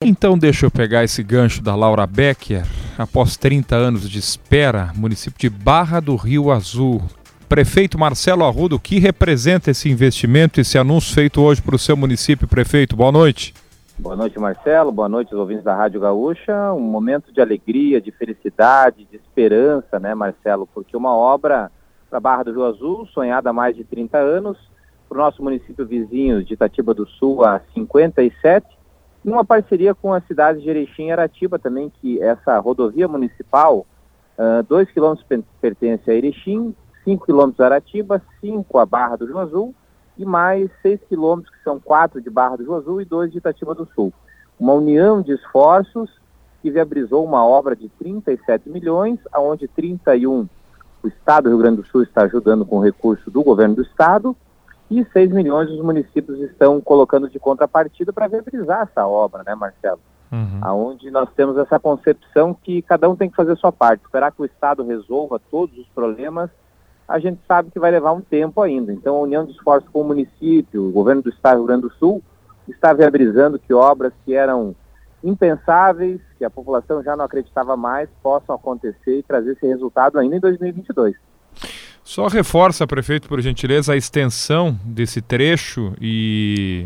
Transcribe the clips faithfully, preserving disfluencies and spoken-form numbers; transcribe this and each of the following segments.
Então deixa eu pegar esse gancho da Laura Becker. Após trinta anos de espera, município de Barra do Rio Azul. Prefeito Marcelo Arruda, o que representa esse investimento, esse anúncio feito hoje para o seu município, prefeito? Boa noite. Boa noite, Marcelo. Boa noite aos ouvintes da Rádio Gaúcha. Um momento de alegria, de felicidade, de esperança, né, Marcelo? Porque uma obra para Barra do Rio Azul, sonhada há mais de trinta anos, para o nosso município vizinho de Itatiba do Sul há cinquenta e sete, numa parceria com a cidade de Erechim e Aratiba também, que essa rodovia municipal, uh, dois quilômetros pertence a Erechim, cinco quilômetros a Aratiba, cinco a Barra do Rio Azul, e mais seis quilômetros, que são quatro de Barra do Rio Azul e dois de Itatiba do Sul. Uma união de esforços que viabilizou uma obra de trinta e sete milhões, onde trinta e um o Estado do Rio Grande do Sul está ajudando com recurso do governo do Estado, e seis milhões os municípios estão colocando de contrapartida para viabilizar essa obra, né, Marcelo? Uhum. Onde nós temos essa concepção que cada um tem que fazer a sua parte, esperar que o Estado resolva todos os problemas. A gente sabe que vai levar um tempo ainda. Então, a união de esforços com o município, o governo do Estado do Rio Grande do Sul, está viabilizando que obras que eram impensáveis, que a população já não acreditava mais, possam acontecer e trazer esse resultado ainda em dois mil e vinte e dois. Só reforça, prefeito, por gentileza, a extensão desse trecho e,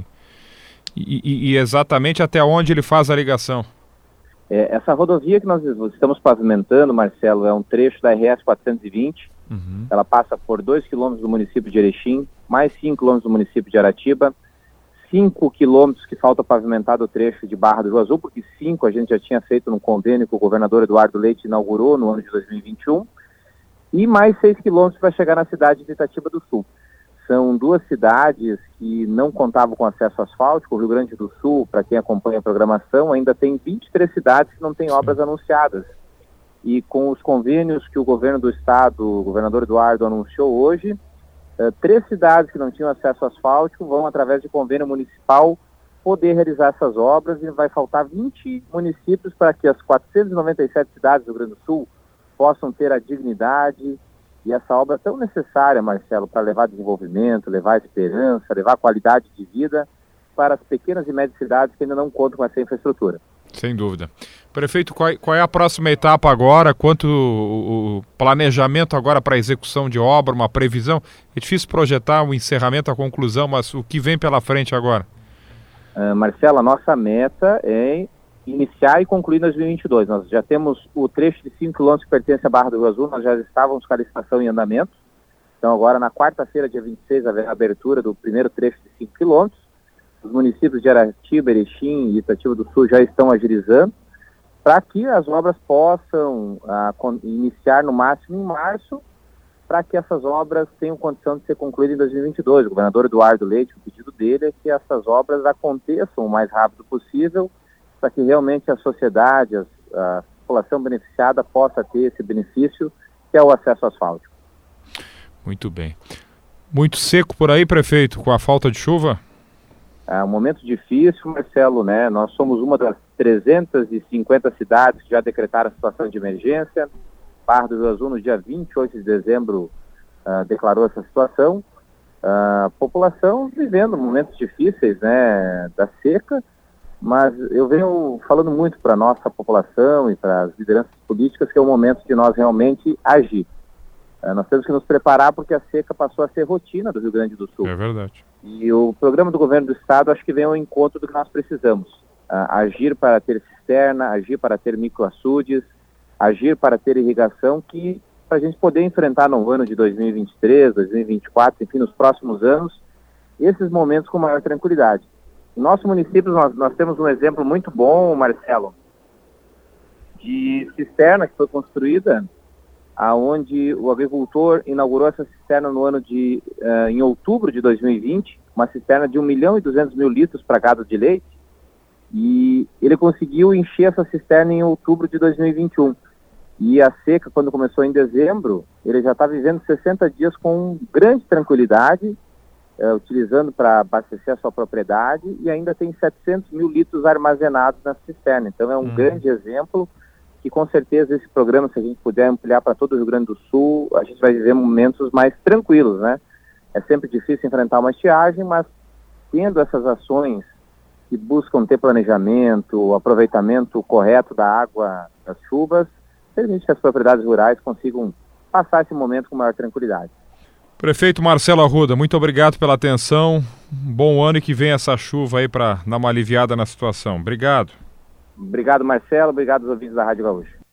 e, e exatamente até onde ele faz a ligação. É, essa rodovia que nós estamos pavimentando, Marcelo, é um trecho da R S quatrocentos e vinte. Uhum. Ela passa por dois quilômetros do município de Erechim, mais cinco quilômetros do município de Aratiba, cinco quilômetros que falta pavimentar do trecho de Barra do Rio Azul, porque cinco a gente já tinha feito num convênio que o governador Eduardo Leite inaugurou no ano de dois mil e vinte e um, e mais seis quilômetros para chegar na cidade de Itatiba do Sul. São duas cidades que não contavam com acesso asfáltico. O Rio Grande do Sul, para quem acompanha a programação, ainda tem vinte e três cidades que não têm obras anunciadas. E com os convênios que o governo do estado, o governador Eduardo, anunciou hoje, uh, três cidades que não tinham acesso asfáltico vão, através de convênio municipal, poder realizar essas obras, e vai faltar vinte municípios para que as quatrocentas e noventa e sete cidades do Rio Grande do Sul possam ter a dignidade e essa obra tão necessária, Marcelo, para levar desenvolvimento, levar esperança, levar qualidade de vida para as pequenas e médias cidades que ainda não contam com essa infraestrutura. Sem dúvida. Prefeito, qual, qual é a próxima etapa agora? Quanto o, o planejamento agora para a execução de obra, uma previsão? É difícil projetar o encerramento, a conclusão, mas o que vem pela frente agora? Uh, Marcelo, a nossa meta é iniciar e concluir em dois mil e vinte e dois. Nós já temos o trecho de cinco quilômetros que pertence à Barra do Rio Azul, nós já estávamos com a licitação em andamento. Então agora na quarta-feira, dia vinte e seis, haverá a abertura do primeiro trecho de cinco quilômetros. Os municípios de Aratiba, Erechim e Itatiba do Sul já estão agilizando para que as obras possam ah, iniciar no máximo em março, para que essas obras tenham condição de ser concluídas em dois mil e vinte e dois. O governador Eduardo Leite, o pedido dele é que essas obras aconteçam o mais rápido possível, para que realmente a sociedade, a, a população beneficiada possa ter esse benefício, que é o acesso asfáltico. Muito bem. Muito seco por aí, prefeito, com a falta de chuva? É um momento difícil, Marcelo, né? Nós somos uma das trezentas e cinquenta cidades que já decretaram a situação de emergência. Barra do Rio Azul, no dia vinte e oito de dezembro, uh, declarou essa situação. A uh, população vivendo momentos difíceis, né, da seca, mas eu venho falando muito para a nossa população e para as lideranças políticas que é o momento de nós realmente agir. Uh, nós temos que nos preparar porque a seca passou a ser rotina do Rio Grande do Sul. É verdade. E o programa do governo do estado acho que vem ao encontro do que nós precisamos. Uh, agir para ter cisterna, agir para ter microaçudes, agir para ter irrigação, que para a gente poder enfrentar no ano de dois mil e vinte e três, dois mil e vinte e quatro, enfim, nos próximos anos, esses momentos com maior tranquilidade. No nosso município nós, nós temos um exemplo muito bom, Marcelo, de cisterna que foi construída, aonde o agricultor inaugurou essa cisterna no ano de, uh, em outubro de dois mil e vinte, uma cisterna de um milhão e duzentos mil litros para gado de leite, e ele conseguiu encher essa cisterna em outubro de dois mil e vinte e um. E a seca, quando começou em dezembro, ele já está vivendo sessenta dias com grande tranquilidade, uh, utilizando para abastecer a sua propriedade, e ainda tem setecentos mil litros armazenados na cisterna. Então é um hum. grande exemplo, que com certeza esse programa, se a gente puder ampliar para todo o Rio Grande do Sul, a gente vai viver momentos mais tranquilos, né? É sempre difícil enfrentar uma estiagem, mas tendo essas ações que buscam ter planejamento, aproveitamento correto da água das chuvas, permite que as propriedades rurais consigam passar esse momento com maior tranquilidade. Prefeito Marcelo Arruda, muito obrigado pela atenção. Um bom ano e que venha essa chuva aí para dar uma aliviada na situação. Obrigado. Obrigado, Marcelo. Obrigado aos ouvintes da Rádio Gaúcha.